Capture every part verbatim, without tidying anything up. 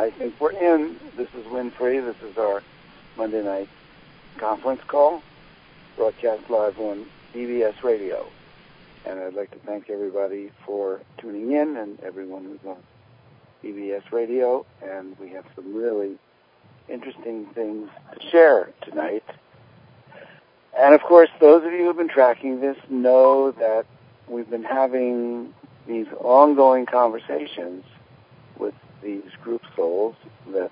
I think we're in. This is Winfrey. This is our Monday night conference call, broadcast live on B B S Radio. And I'd like to thank everybody for tuning in and everyone who's on B B S Radio. And we have some really interesting things to share tonight. And, of course, those of you who have been tracking this know that we've been having these ongoing conversations with these group souls that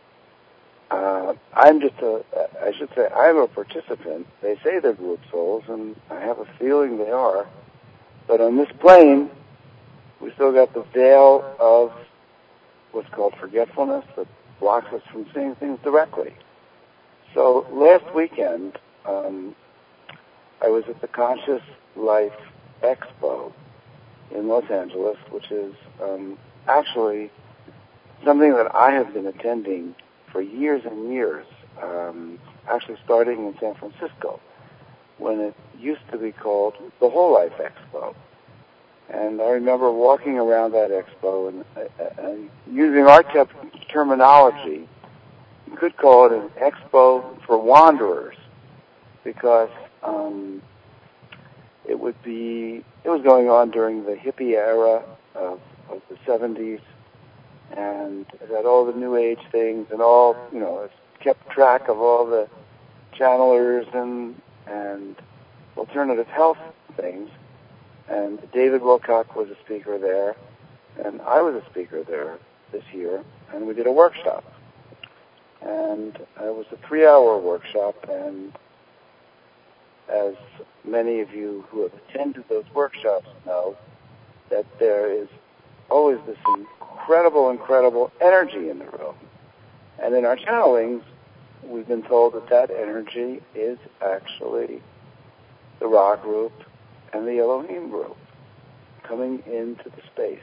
uh, I'm just a, I should say, I'm a participant. They say they're group souls, and I have a feeling they are. But on this plane, we still got the veil of what's called forgetfulness that blocks us from seeing things directly. So last weekend, um, I was at the Conscious Life Expo in Los Angeles, which is um, actually something that I have been attending for years and years, um, actually starting in San Francisco, when it used to be called the Whole Life Expo. And I remember walking around that expo and, uh, and using our te- terminology, you could call it an expo for wanderers, because um, it would be, it was going on during the hippie era of, of the seventies, and it had all the New Age things and all, you know, it kept track of all the channelers and, and alternative health things. And David Wilcock was a speaker there, and I was a speaker there this year, and we did a workshop. And it was a three-hour workshop, and as many of you who have attended those workshops know, that there is always this incredible, incredible energy in the room. And in our channelings, we've been told that that energy is actually the Ra group and the Elohim group coming into the space.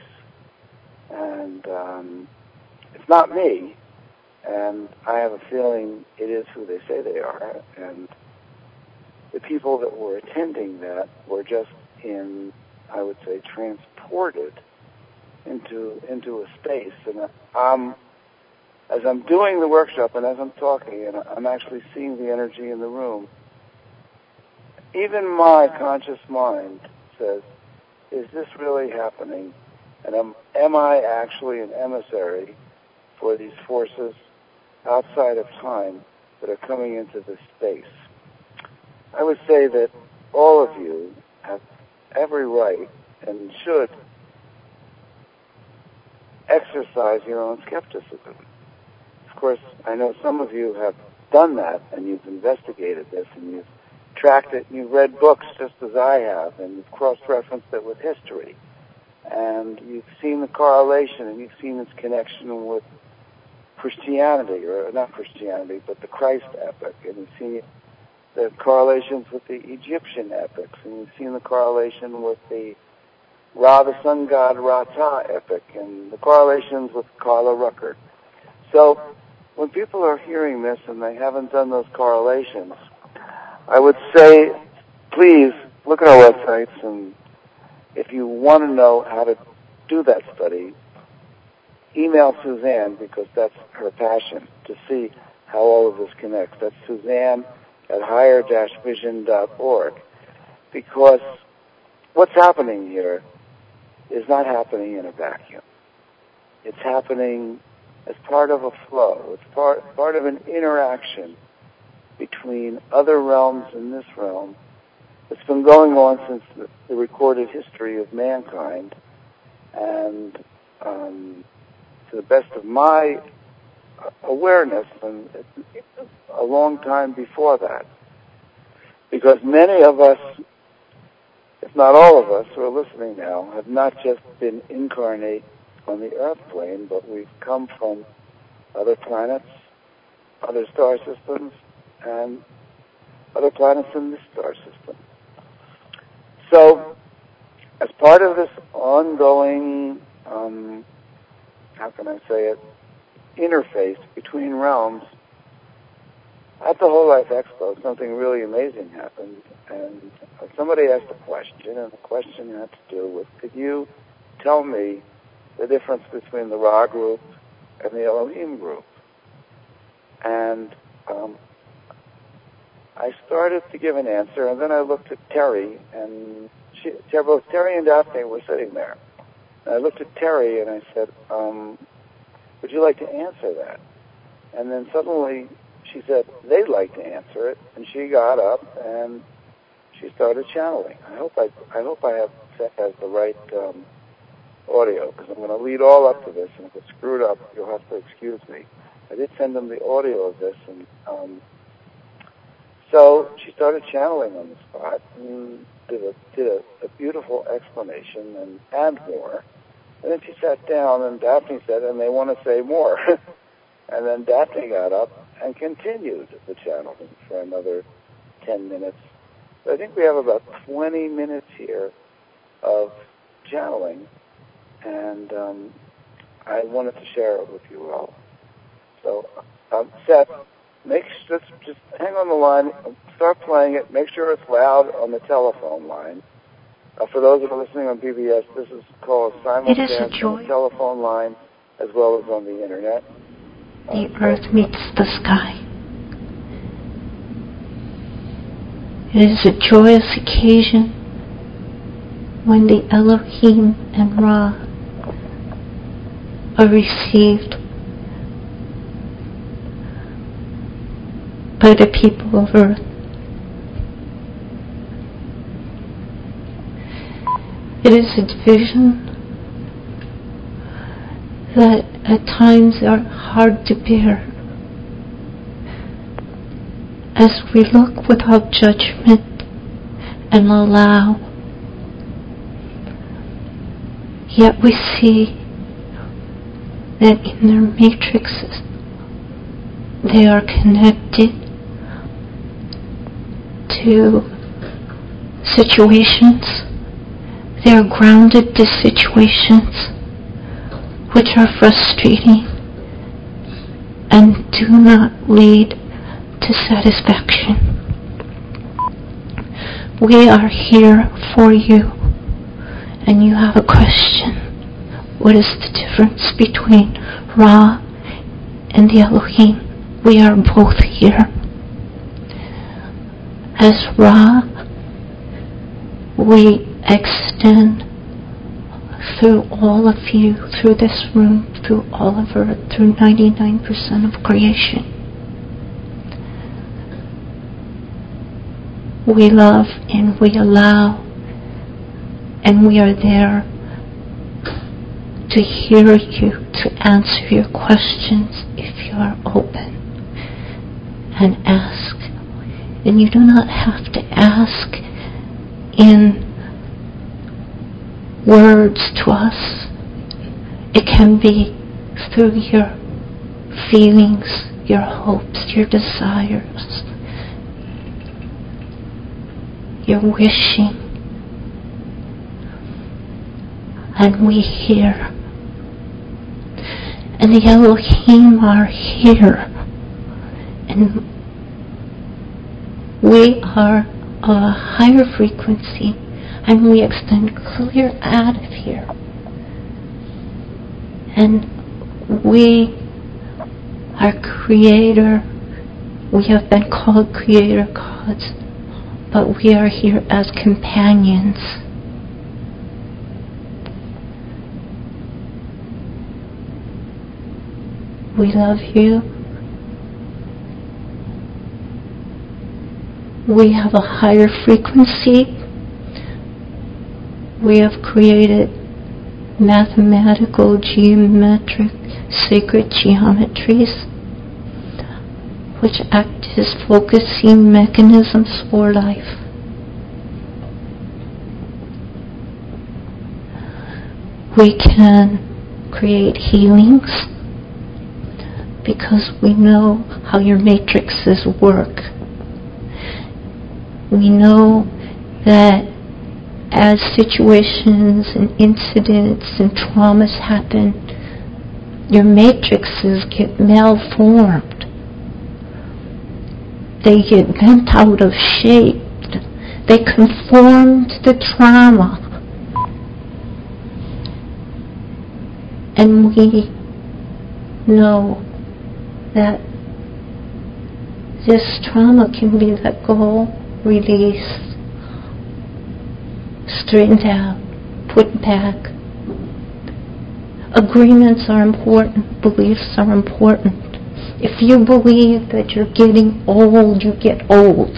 And um, it's not me, and I have a feeling it is who they say they are. And the people that were attending that were just in, I would say, transported into into a space. And um, as I'm doing the workshop and as I'm talking, and I'm actually seeing the energy in the room, even my conscious mind says, is this really happening? And am, am I actually an emissary for these forces outside of time that are coming into this space? I would say that all of you have every right and should exercise your own skepticism. Of course, I know some of you have done that, and you've investigated this, and you've tracked it, and you've read books just as I have, and you've cross-referenced it with history. And you've seen the correlation, and you've seen its connection with Christianity, or not Christianity, but the Christ epic, and you've seen the correlations with the Egyptian epics, and you've seen the correlation with the Ra, the sun god, Ra-Ta epic, and the correlations with Carla Ruckert. So when people are hearing this and they haven't done those correlations, I would say, please look at our websites, and if you want to know how to do that study, email Suzanne, because that's her passion, to see how all of this connects. That's Suzanne at higher dash vision dot org, because what's happening here is not happening in a vacuum. It's happening as part of a flow. It's part, part of an interaction between other realms and this realm that's been going on since the, the recorded history of mankind, and um, to the best of my awareness, and a long time before that. Because many of us, if not all of us who are listening now, have not just been incarnate on the Earth plane, but we've come from other planets, other star systems, and other planets in this star system. So, as part of this ongoing, um, how can I say it, interface between realms, at the Whole Life Expo, something really amazing happened, and somebody asked a question, and the question had to do with, could you tell me the difference between the Ra group and the Elohim group. And um, I started to give an answer, and then I looked at Terry, and she, both Terry and Daphne were sitting there. And I looked at Terry, and I said, um, would you like to answer that? And then suddenly she said, they'd like to answer it, and she got up, and she started channeling. I hope I, I hope I have has the right um, audio, because I'm going to lead all up to this, and if it's screwed up, you'll have to excuse me. I did send them the audio of this, and um, so she started channeling on the spot, and did a, did a, a beautiful explanation, and, and more. And then she sat down, and Daphne said, and they want to say more. And then Daphne got up and continued the channeling for another ten minutes. So I think we have about twenty minutes here of channeling, and um, I wanted to share it with you all. So, um, Seth, make sure, just, just hang on the line, start playing it, make sure it's loud on the telephone line. Uh, for those that are listening on B B S, this is called simulcast on the telephone line as well as on the internet. The uh, earth meets the sky. It is a joyous occasion when the Elohim and Ra are received by the people of earth. It is a division that at times are hard to bear as we look without judgment and allow. Yet we see that in their matrices they are connected to situations. They are grounded to situations which are frustrating and do not lead to satisfaction. We are here for you, and you have a question. What is the difference between Ra and the Elohim? We are both here. As Ra, we extend through all of you, through this room, through all of earth, through ninety-nine percent of creation. We love and we allow, and we are there to hear you, to answer your questions if you are open and ask. And you do not have to ask in words to us. It can be through your feelings, your hopes, your desires, your wishing. And we hear. And the Elohim are here. And we are of a higher frequency, and we extend clear out of here. And we are creator. We have been called creator gods, but we are here as companions. We love you. We have a higher frequency. We have created mathematical, geometric, sacred geometries which act as focusing mechanisms for life. We can create healings because we know how your matrices work. We know that as situations and incidents and traumas happen, your matrices get malformed. They get bent out of shape. They conform to the trauma. And we know that this trauma can be let go, released, straightened out, put back. Agreements are important, beliefs are important. If you believe that you're getting old, you get old.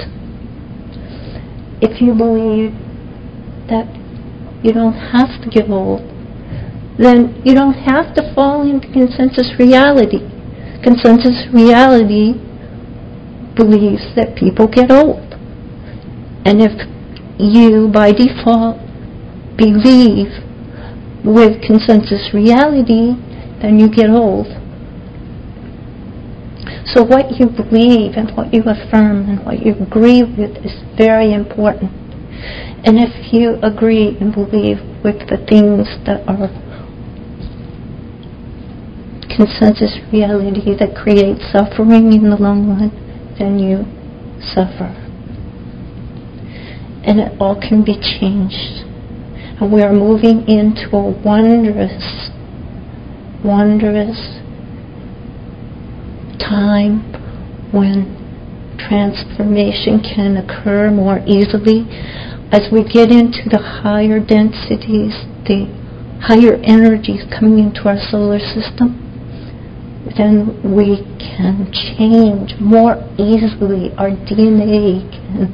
If you believe that you don't have to get old, then you don't have to fall into consensus reality. Consensus reality believes that people get old. And if you, by default, believe with consensus reality, then you get old. So what you believe and what you affirm and what you agree with is very important. And if you agree and believe with the things that are consensus reality that create suffering in the long run, then you suffer. And it all can be changed. And we are moving into a wondrous, wondrous time when transformation can occur more easily. As we get into the higher densities, the higher energies coming into our solar system, then we can change more easily. Our D N A can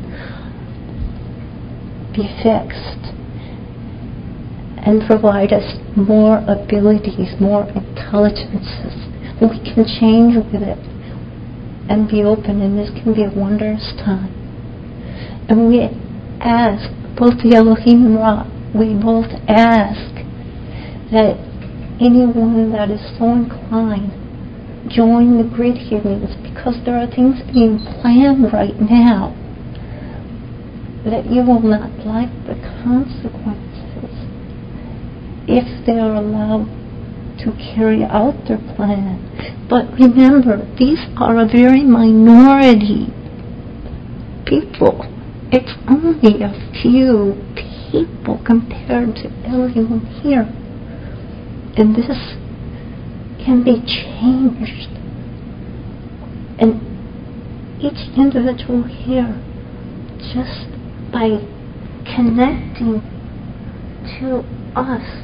be fixed and provide us more abilities, more intelligences. We can change with it and be open, and this can be a wondrous time. And we ask, both the Elohim and Ra, we both ask that anyone that is so inclined join the grid healings, because there are things being planned right now that you will not like the consequences if they are allowed to carry out their plan. But remember, these are a very minority people. It's only a few people compared to everyone here. And this can be changed. And each individual here, just by connecting to us,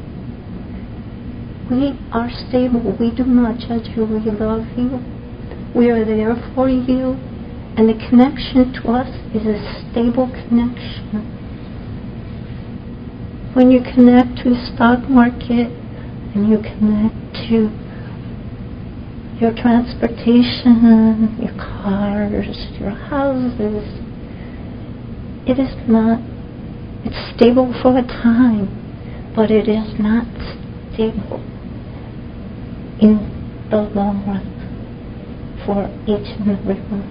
we are stable. We do not judge you. We love you. We are there for you. And the connection to us is a stable connection. When you connect to the stock market and you connect to your transportation, your cars, your houses, it is not, it's stable for a time, but it is not stable in the long run for each and every one.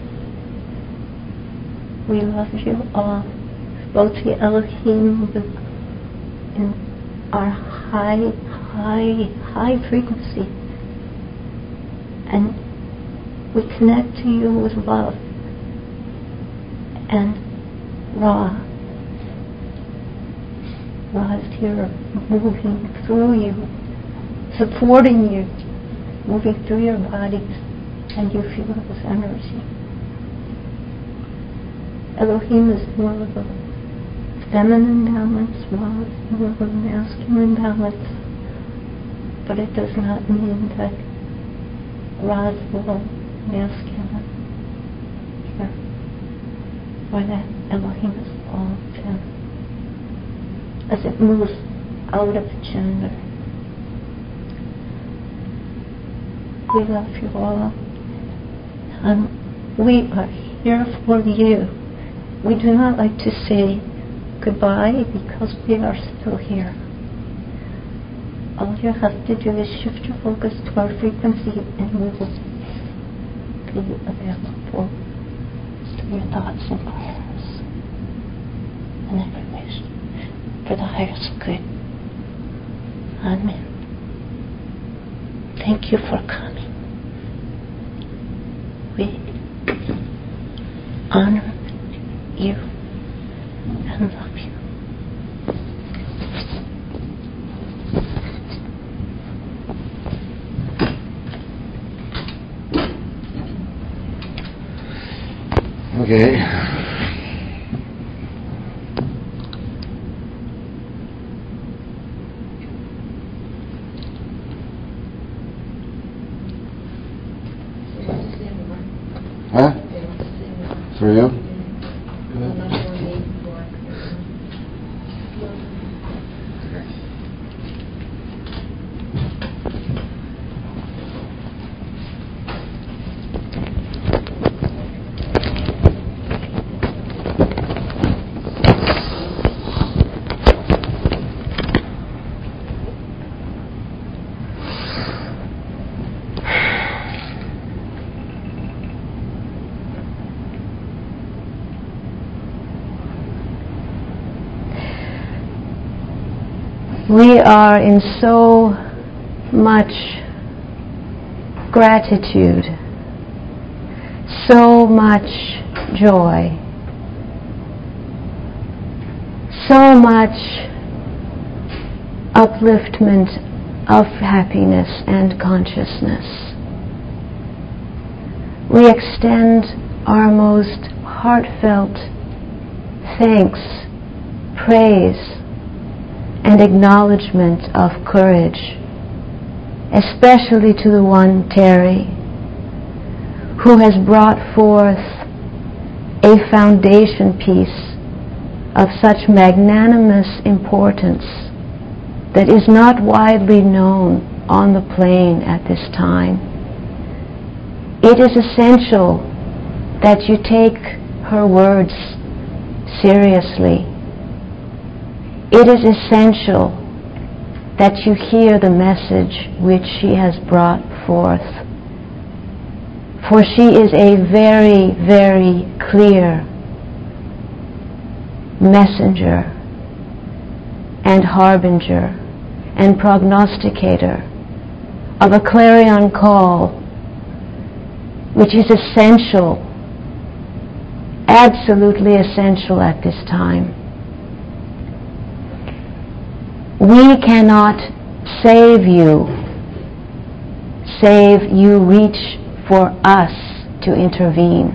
We love you all, both the Elohim in our high, high, high frequency, and we connect to you with love, and Ra, Ra is here moving through you, supporting you, moving through your bodies, and you feel this energy. Elohim is more of a feminine balance, Ra is more of a masculine balance, but it does not mean that Ra is more masculine here, or that Elohim is all feminine, as it moves out of gender. We love you all, and we are here for you. We do not like to say goodbye because we are still here. All you have to do is shift your focus to our frequency, and we will be available to your thoughts and prayers and every wish for the highest good. Amen. Thank you for coming. We honor you and love you. Okay. Huh? For you? We are in so much gratitude, so much joy, so much upliftment of happiness and consciousness. We extend our most heartfelt thanks, praise, and acknowledgement of courage, especially to the one, Terry, who has brought forth a foundation piece of such magnanimous importance that is not widely known on the plane at this time. It is essential that you take her words seriously. It is essential that you hear the message which she has brought forth. For she is a very, very clear messenger and harbinger and prognosticator of a clarion call which is essential, absolutely essential at this time. We cannot save you, save you reach for us to intervene.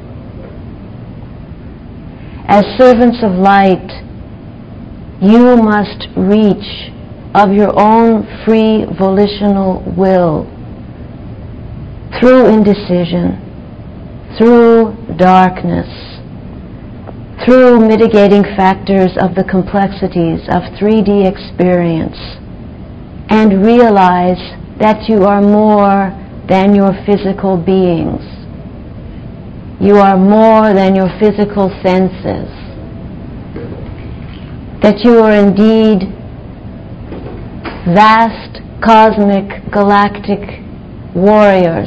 As servants of light, you must reach of your own free volitional will, through indecision, through darkness, through mitigating factors of the complexities of three D experience, and realize that you are more than your physical beings. You are more than your physical senses. That you are indeed vast, cosmic, galactic warriors,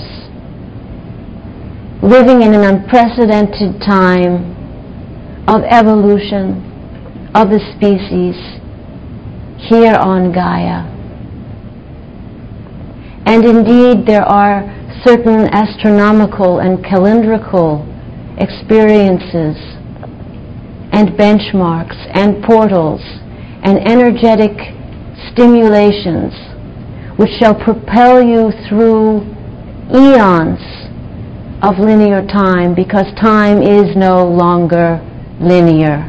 living in an unprecedented time of evolution of the species here on Gaia. And indeed there are certain astronomical and calendrical experiences and benchmarks and portals and energetic stimulations which shall propel you through eons of linear time, because time is no longer linear.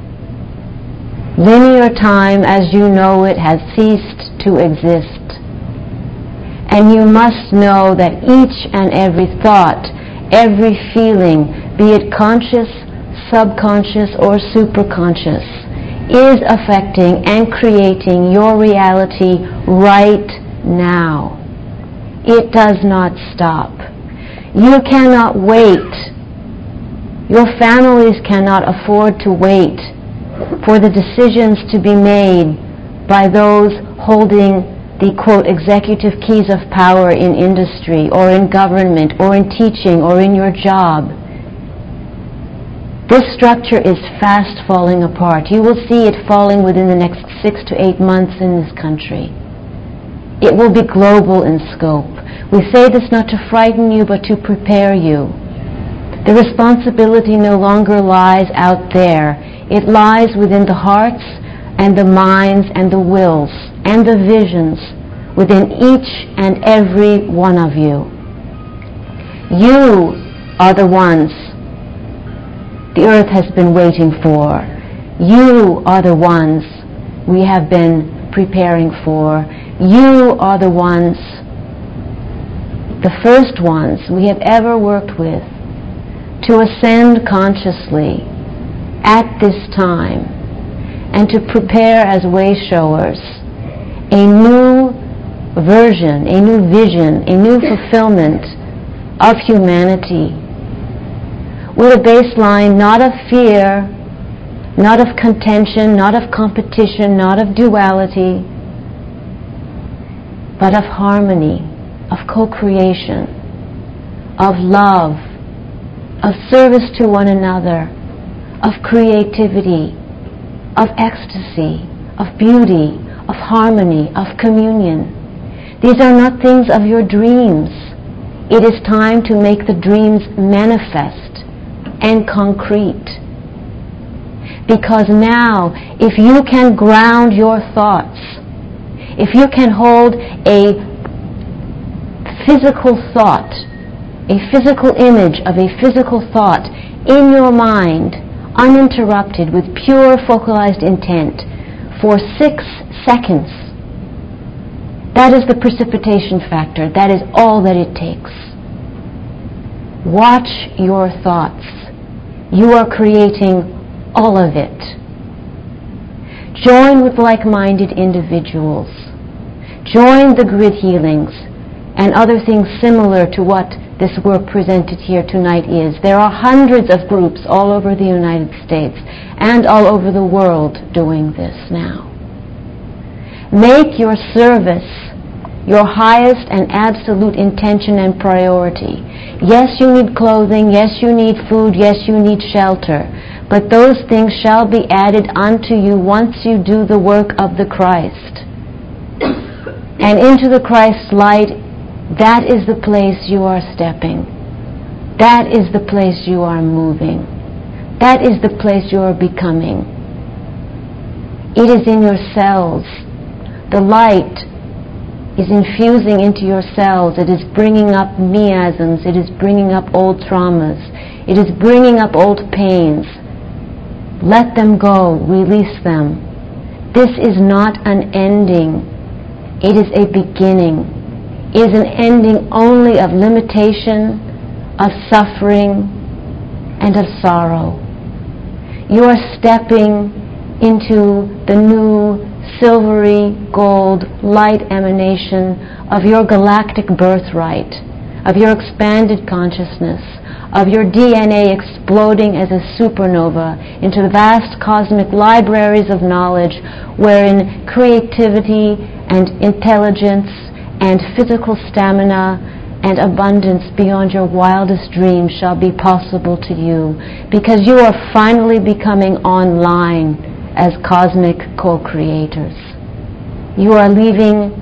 Linear time as you know it has ceased to exist. And you must know that each and every thought, every feeling, be it conscious, subconscious, or superconscious, is affecting and creating your reality right now. It does not stop. You cannot wait. Your families cannot afford to wait for the decisions to be made by those holding the, quote, executive keys of power in industry or in government or in teaching or in your job. This structure is fast falling apart. You will see it falling within the next six to eight months in this country. It will be global in scope. We say this not to frighten you, but to prepare you. The responsibility no longer lies out there. It lies within the hearts and the minds and the wills and the visions within each and every one of you. You are the ones the earth has been waiting for. You are the ones we have been preparing for. You are the ones, the first ones we have ever worked with to ascend consciously at this time and to prepare as way showers a new version, a new vision, a new fulfillment of humanity with a baseline not of fear, not of contention, not of competition, not of duality, but of harmony, of co-creation, of love, of service to one another, of creativity, of ecstasy, of beauty, of harmony, of communion. These are not things of your dreams. It is time to make the dreams manifest and concrete. Because now, if you can ground your thoughts, if you can hold a physical thought, a physical image of a physical thought in your mind, uninterrupted with pure focalized intent for six seconds, that is the precipitation factor. That is all that it takes. Watch your thoughts. You are creating all of it. Join with like-minded individuals. Join the grid healings and other things similar to what this work presented here tonight is. There are hundreds of groups all over the United States and all over the world doing this now. Make your service your highest and absolute intention and priority. Yes, you need clothing. Yes, you need food. Yes, you need shelter. But those things shall be added unto you once you do the work of the Christ. And into the Christ's light, that is the place you are stepping. That is the place you are moving. That is the place you are becoming. It is in your cells. The light is infusing into your cells. It is bringing up miasms. It is bringing up old traumas. It is bringing up old pains. Let them go. Release them. This is not an ending. It is a beginning. It is an ending only of limitation, of suffering, and of sorrow. You are stepping into the new silvery gold light emanation of your galactic birthright, of your expanded consciousness, of your D N A exploding as a supernova into the vast cosmic libraries of knowledge wherein creativity and intelligence and physical stamina and abundance beyond your wildest dreams shall be possible to you, because you are finally becoming online as cosmic co-creators. You are leaving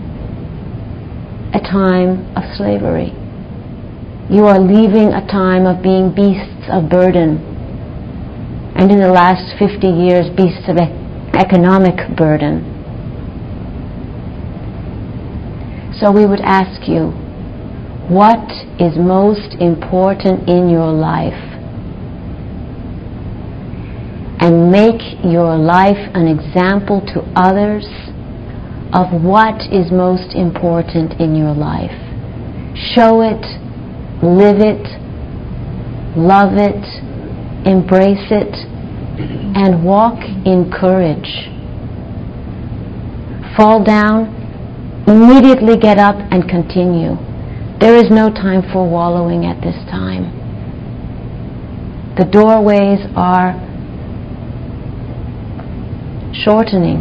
a time of slavery. You are leaving a time of being beasts of burden, and in the last fifty years, beasts of e- economic burden. So we would ask you, what is most important in your life? And make your life an example to others of what is most important in your life. Show it, live it, love it, embrace it, and walk in courage. Fall down, immediately get up and continue. There is no time for wallowing at this time. The doorways are shortening.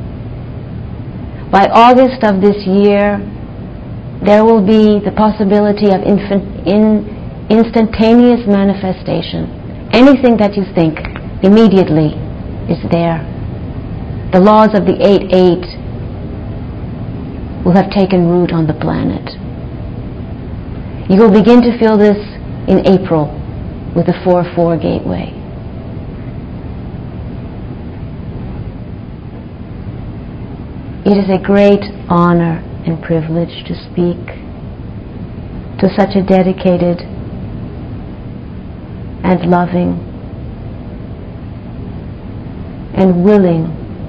By August of this year, there will be the possibility of infin- in instantaneous manifestation. Anything that you think immediately is there. The laws of the eight eight will have taken root on the planet. You will begin to feel this in April with the four four gateway. It is a great honor and privilege to speak to such a dedicated and loving and willing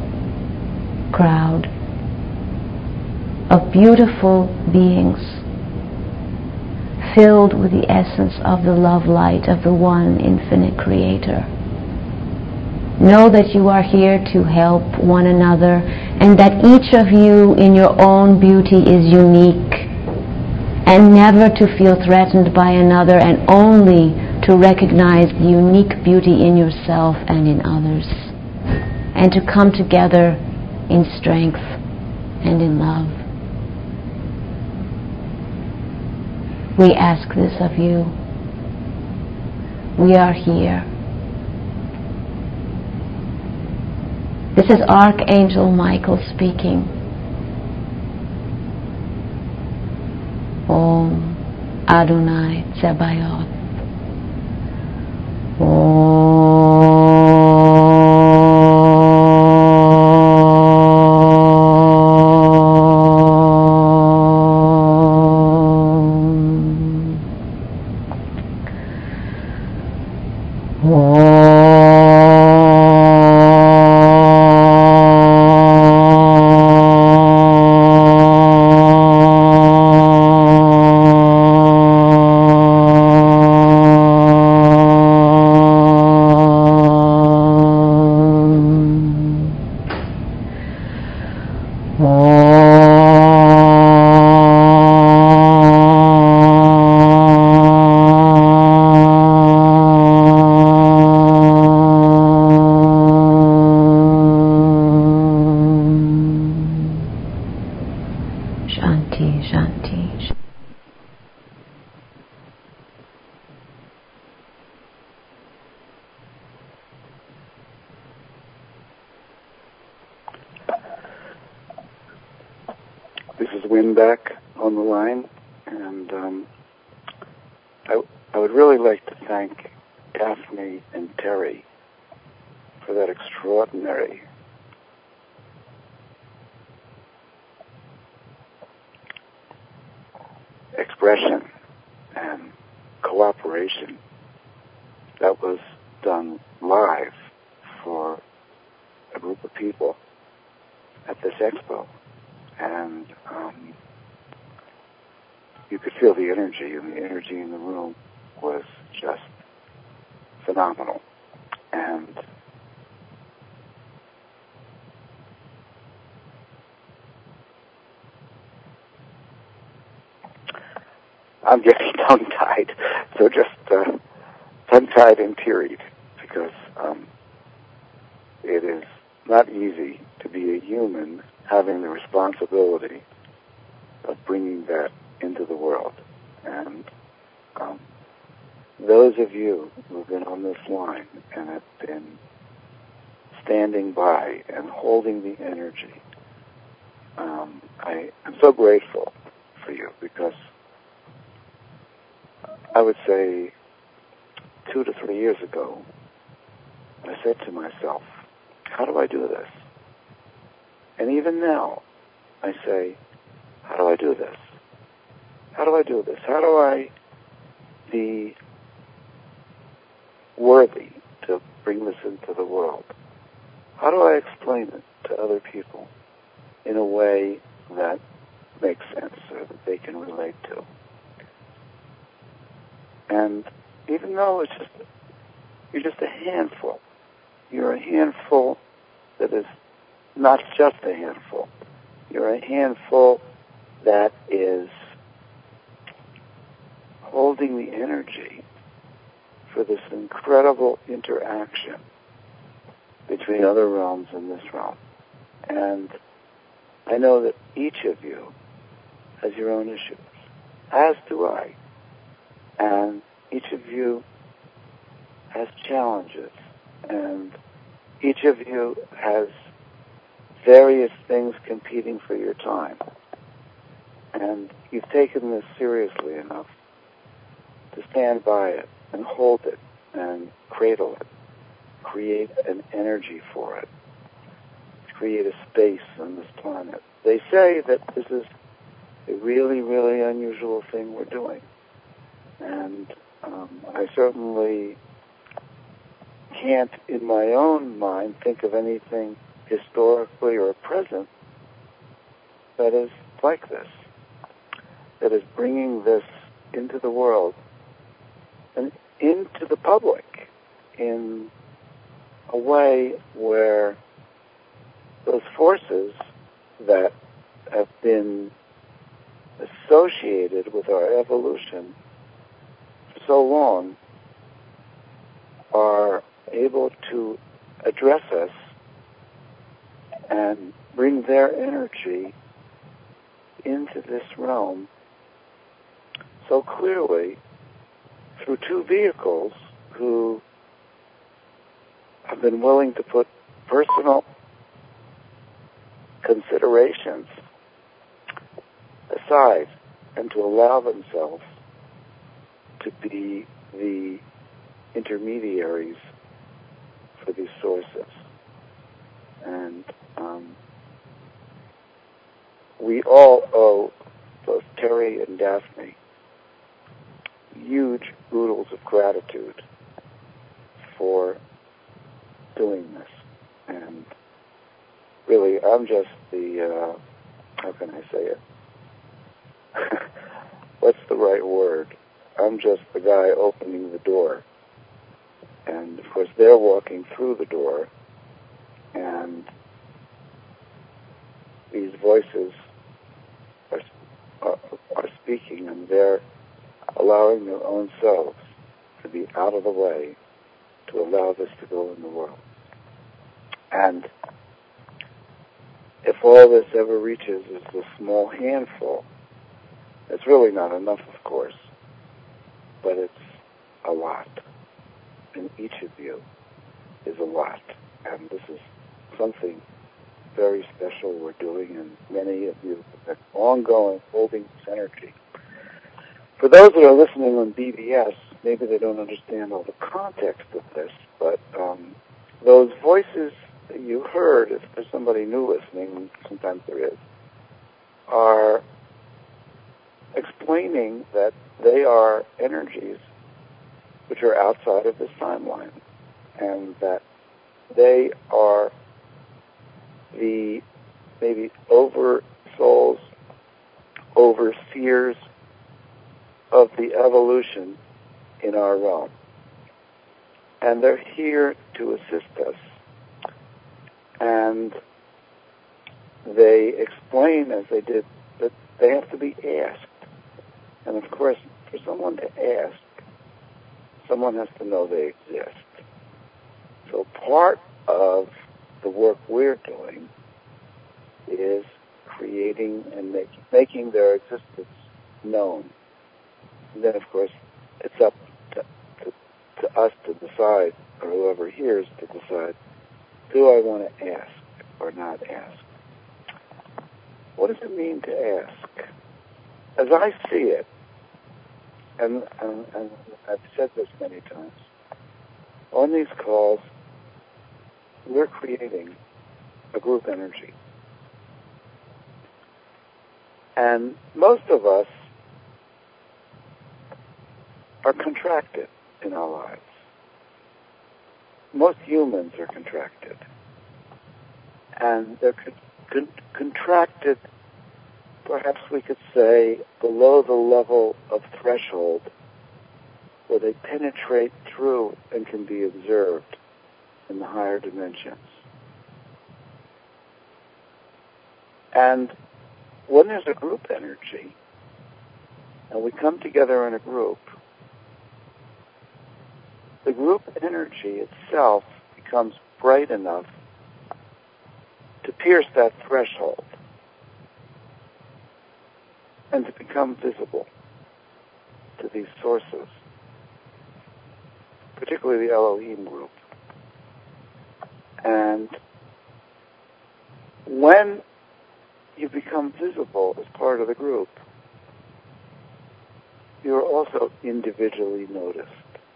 crowd of beautiful beings filled with the essence of the love light of the one infinite creator. Know that you are here to help one another, and that each of you in your own beauty is unique, and never to feel threatened by another, and only to recognize the unique beauty in yourself and in others, and to come together in strength and in love. We ask this of you. We are here. This is Archangel Michael speaking. Om Adonai Tsebayot. Back on the line, and um, I, I would really like to thank Daphne and Terry for that extraordinary expression and cooperation that was done live for a group of people at this expo. And um, you could feel the energy, and the energy in the room was just phenomenal. And I'm getting tongue-tied, so just uh, tongue-tied and teary, because um, it is not easy to be a human having the responsibility of bringing that into the world. And um, those of you who have been on this line and have been standing by and holding the energy, um, I am so grateful for you, because I would say two to three years ago, I said to myself, how do I do this? And even now, I say, how do I do this? How do I do this? How do I be worthy to bring this into the world? How do I explain it to other people in a way that makes sense or that they can relate to? And even though it's just, you're just a handful, you're a handful that is not just a handful. You're a handful that is holding the energy for this incredible interaction between other realms and this realm. And I know that each of you has your own issues, as do I. And each of you has challenges, and each of you has various things competing for your time. And you've taken this seriously enough to stand by it and hold it and cradle it, create an energy for it, create a space on this planet. They say that this is a really, really unusual thing we're doing. And um, I certainly can't, in my own mind, think of anything historically or present that is like this, that is bringing this into the world and into the public in a way where those forces that have been associated with our evolution for so long are able to address us and bring their energy into this realm so clearly through two vehicles who have been willing to put personal considerations aside and to allow themselves to be the intermediaries for these sources. And um, we all owe both Terry and Daphne huge oodles of gratitude for doing this. And really, I'm just the, uh, how can I say it? What's the right word? I'm just the guy opening the door. And, of course, they're walking through the door, and these voices are, are, are speaking, and they're allowing their own selves to be out of the way to allow this to go in the world. And if all this ever reaches is a small handful, it's really not enough, of course, but it's a lot. And each of you is a lot. And this is something very special we're doing, and many of you have been ongoing holding this energy. For those that are listening on B B S, maybe they don't understand all the context of this, but um, those voices that you heard, if there's somebody new listening, sometimes there is, are explaining that they are energies which are outside of this timeline, and that they are the maybe over souls, overseers of the evolution in our realm. And they're here to assist us. And they explain, as they did, that they have to be asked. And of course, for someone to ask, someone has to know they exist. So part of the work we're doing is creating and make, making their existence known. And then, of course, it's up to, to, to us to decide, or whoever hears to decide, do I want to ask or not ask? What does it mean to ask? As I see it, and, and, and I've said this many times, on these calls, we're creating a group energy. And most of us are contracted in our lives. Most humans are contracted. And they're con- con- contracted, perhaps we could say, below the level of threshold where they penetrate through and can be observed in the higher dimensions. And when there's a group energy, and we come together in a group, the group energy itself becomes bright enough to pierce that threshold and to become visible to these sources, particularly the Elohim group. And when you become visible as part of the group, you are also individually noticed.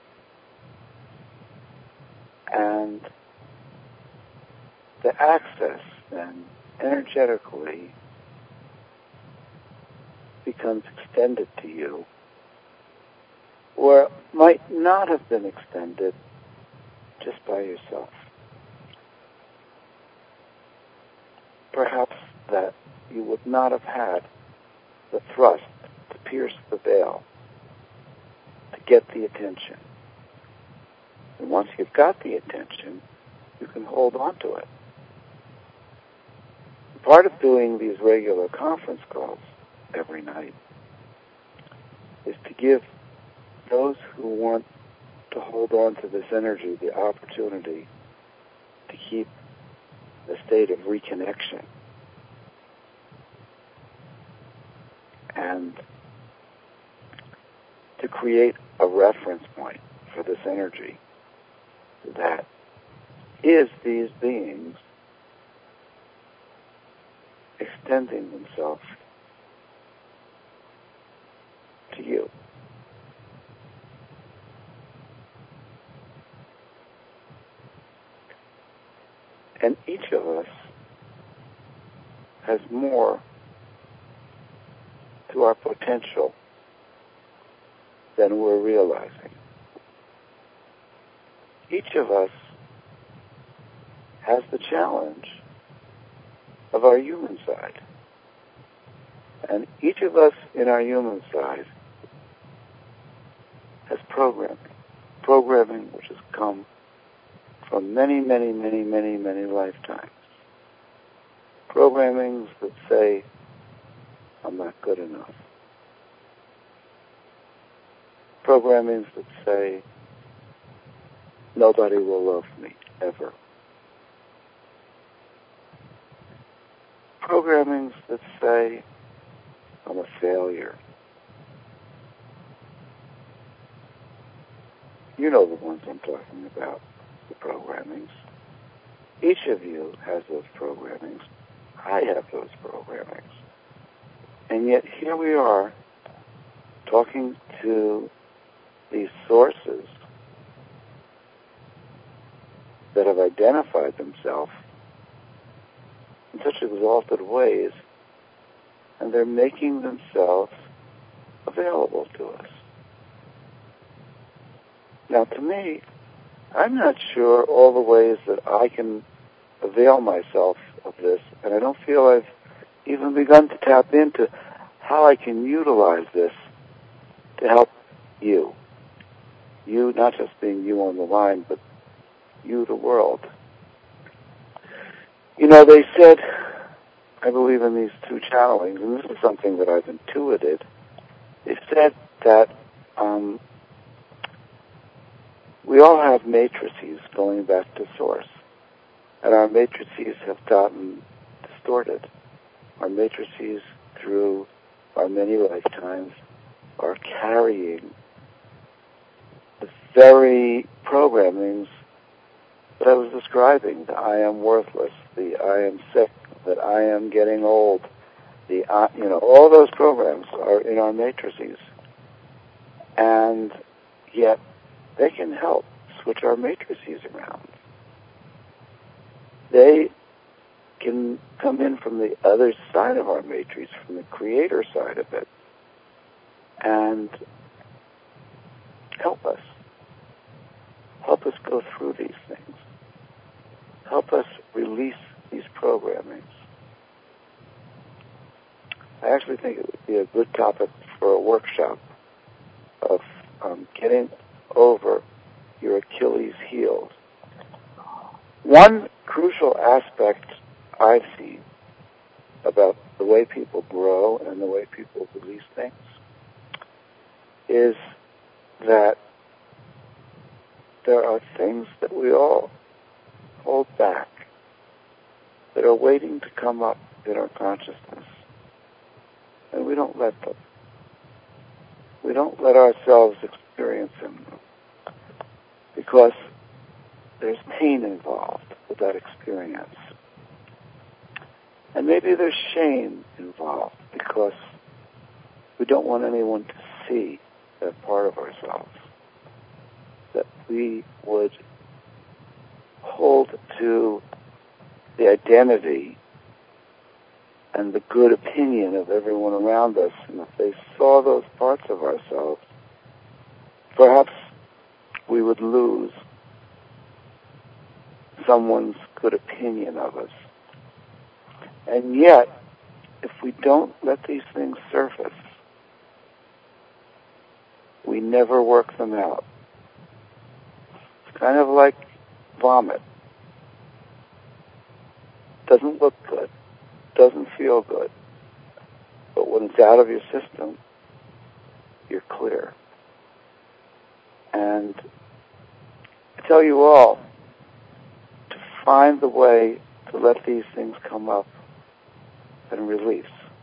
And the access then energetically becomes extended to you, where it might not have been extended just by yourself. Perhaps that you would not have had the thrust to pierce the veil, to get the attention. And once you've got the attention, you can hold on to it. Part of doing these regular conference calls every night is to give those who want to hold on to this energy the opportunity to keep a state of reconnection and to create a reference point for this energy that is these beings extending themselves to you. And each of us has more to our potential than we're realizing. Each of us has the challenge of our human side. And each of us in our human side has programming. Programming which has come from many, many, many, many, many lifetimes. Programmings that say, I'm not good enough. Programmings that say, nobody will love me, ever. Programmings that say, I'm a failure. You know the ones I'm talking about, the programmings. Each of you has those programmings. I have those programmings. And yet here we are talking to these sources that have identified themselves in such exalted ways, and they're making themselves available to us. Now, to me, I'm not sure all the ways that I can avail myself of this, and I don't feel I've even begun to tap into how I can utilize this to help you. You, not just being you on the line, but you, the world. You know, they said, I believe in these two channelings, and this is something that I've intuited. They said that um, we all have matrices going back to source, and our matrices have gotten distorted. Our matrices, through our many lifetimes, are carrying the very programmings that I was describing, the I am worthless, the I am sick, that I am getting old, the I, you know, all those programs are in our matrices. And yet they can help switch our matrices around. They can come in from the other side of our matrix, from the creator side of it, and help us. Help us go through these things. Help us release these programmings. I actually think it would be a good topic for a workshop of um, getting over your Achilles heels. One crucial aspect I've seen about the way people grow and the way people release things is that there are things that we all hold back that are waiting to come up in our consciousness, and we don't let them. We don't let ourselves experience them because there's pain involved with that experience. And maybe there's shame involved because we don't want anyone to see that part of ourselves, that we would hold to the identity and the good opinion of everyone around us. And if they saw those parts of ourselves, perhaps we would lose someone's good opinion of us. And yet, if we don't let these things surface, we never work them out. It's kind of like vomit. Doesn't look good, doesn't feel good, but when it's out of your system, you're clear. And I tell you all to find the way to let these things come up and release,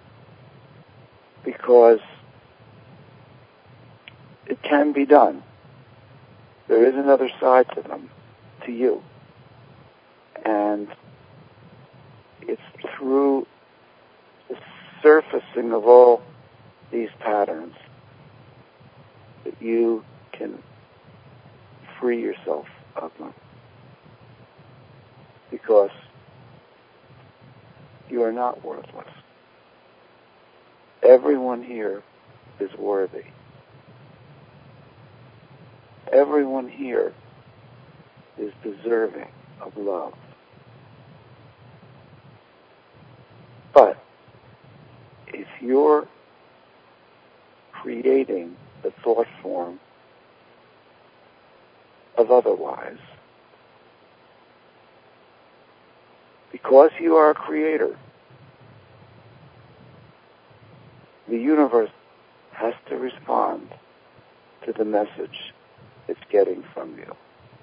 because it can be done. There is another side to them, to you. And it's through the surfacing of all these patterns that you can free yourself of them. Because you are not worthless. Everyone here is worthy. Everyone here is deserving of love. But if you're creating the thought form of otherwise, because you are a creator, the universe has to respond to the message it's getting from you.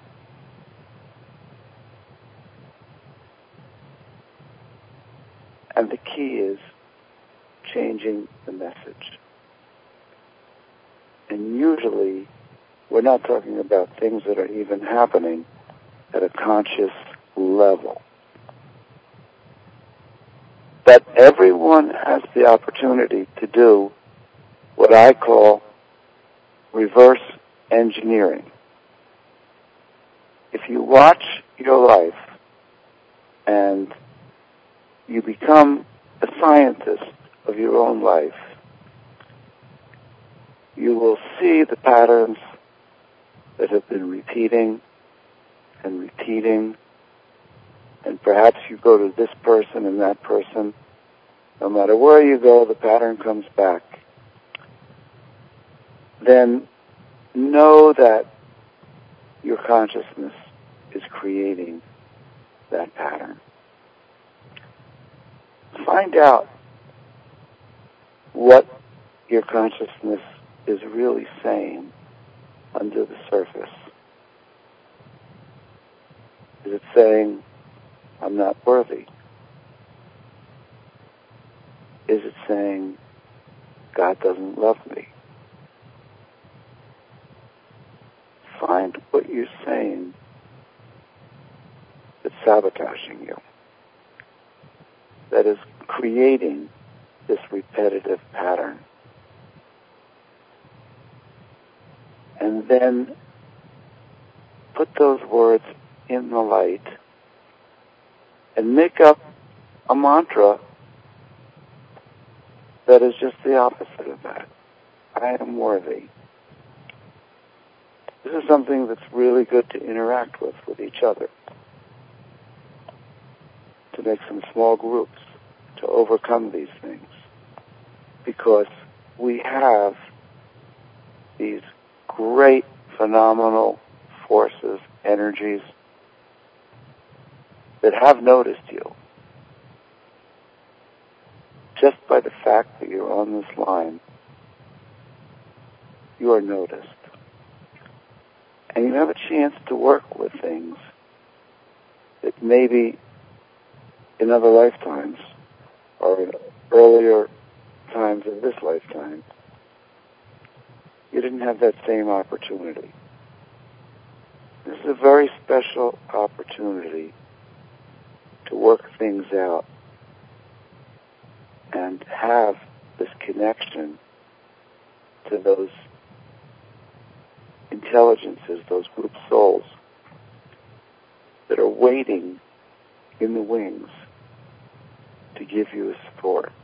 And the key is changing the message. And usually, we're not talking about things that are even happening at a conscious level. But everyone has the opportunity to do what I call reverse engineering. If you watch your life and you become a scientist of your own life, you will see the patterns that have been repeating and repeating, and perhaps you go to this person and that person. No matter where you go, the pattern comes back. Then know that your consciousness is creating that pattern. Find out what your consciousness is really saying under the surface. Is it saying, I'm not worthy? Is it saying, God doesn't love me? Find what you're saying that's sabotaging you, that is creating this repetitive pattern. And then put those words in the light and make up a mantra that is just the opposite of that. I am worthy. This is something that's really good to interact with, with each other. To make some small groups to overcome these things. Because we have these great, phenomenal forces, energies that have noticed you. Just by the fact that you're on this line, you are noticed. And you have a chance to work with things that maybe in other lifetimes or in earlier times of this lifetime, you didn't have that same opportunity. This is a very special opportunity to work things out and have this connection to those intelligences, those group souls that are waiting in the wings to give you a support.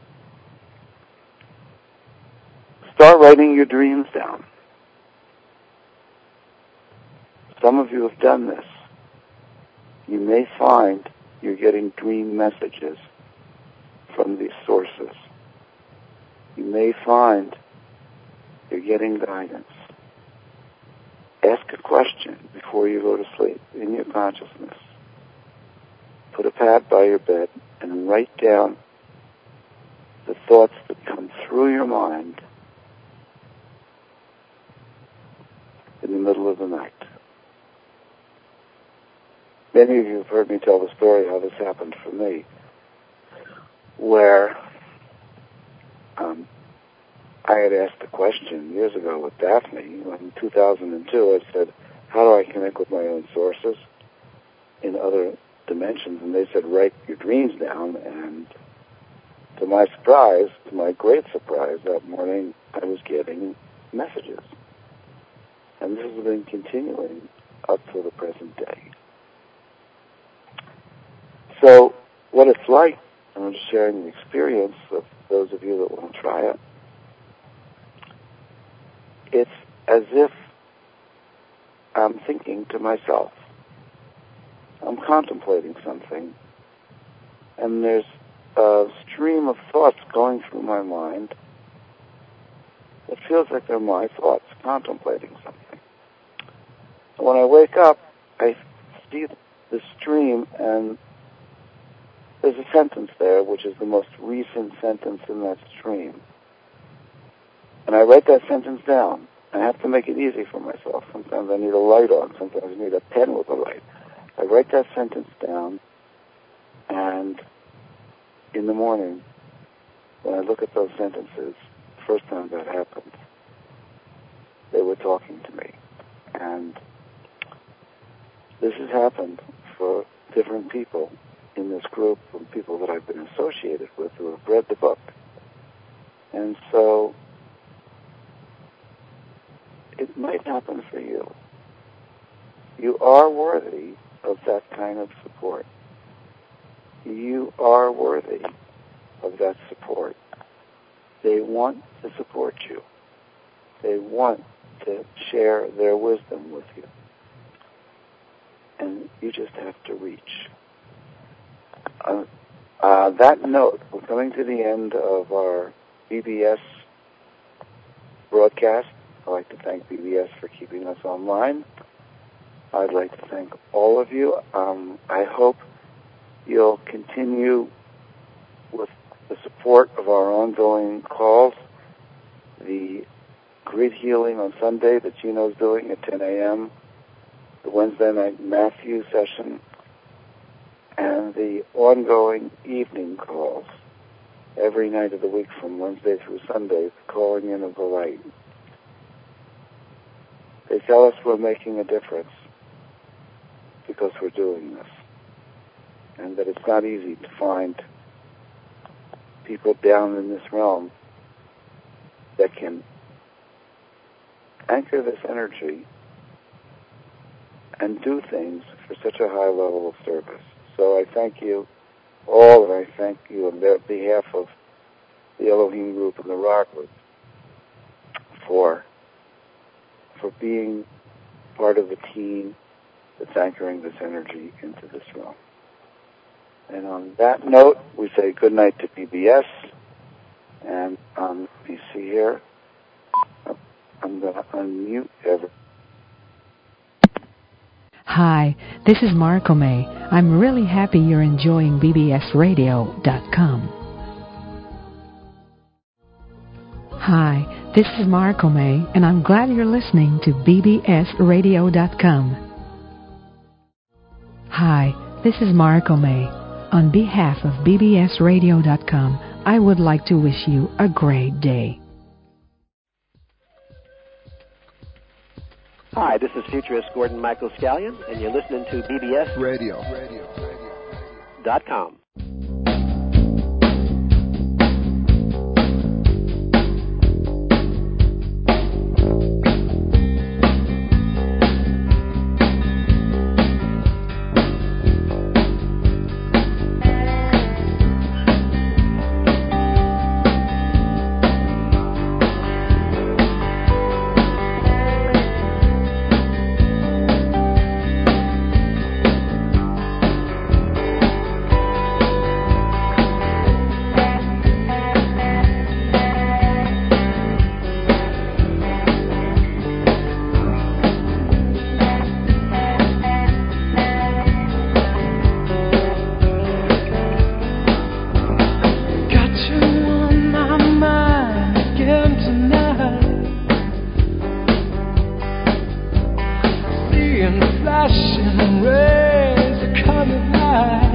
Start writing your dreams down. Some of you have done this. you may find you're getting dream messages from these sources. You may find you're getting guidance. Ask a question before you go to sleep in your consciousness. Put a pad by your bed and write down the thoughts that come through your mind in the middle of the night. Many of you have heard me tell the story how this happened for me, where um, I had asked a question years ago with Daphne. In two thousand two, I said, how do I connect with my own sources in other dimensions? And they said, write your dreams down. And to my surprise, to my great surprise, that morning I was getting messages. And this has been continuing up to the present day. So what it's like, and I'm just sharing the experience of those of you that want to try it, it's as if I'm thinking to myself. I'm contemplating something, and there's a stream of thoughts going through my mind. It feels like they're my thoughts contemplating something. When I wake up, I see the stream, and there's a sentence there, which is the most recent sentence in that stream. And I write that sentence down. I have to make it easy for myself. Sometimes I need a light on. Sometimes I need a pen with a light. I write that sentence down, and in the morning, when I look at those sentences, the first time that happened, they were talking to me. And this has happened for different people in this group, from people that I've been associated with who have read the book. And so it might happen for you. You are worthy of that kind of support. You are worthy of that support. They want to support you. They want to share their wisdom with you. And you just have to reach. Uh, uh, that note, we're coming to the end of our B B S broadcast. I'd like to thank B B S for keeping us online. I'd like to thank all of you. Um, I hope you'll continue with the support of our ongoing calls. The grid healing on Sunday that Gino's doing at ten a.m., the Wednesday night Matthew session, and the ongoing evening calls every night of the week from Wednesday through Sunday, calling in of the light. They tell us we're making a difference because we're doing this, and that it's not easy to find people down in this realm that can anchor this energy and do things for such a high level of service. So I thank you all, and I thank you on behalf of the Elohim Group and the Ra Group for for being part of the team that's anchoring this energy into this realm. And on that note, we say good night to B B S. And um, you see here, I'm going to unmute everyone. Hi, this is Marco May. I'm really happy you're enjoying B B S radio dot com. Hi, this is Marco May, and I'm glad you're listening to B B S radio dot com. Hi, this is Marco May. On behalf of B B S radio dot com, I would like to wish you a great day. Hi, this is futurist Gordon Michael Scallion, and you're listening to B B S Radio. dot com. seeing flashing rays of coming light.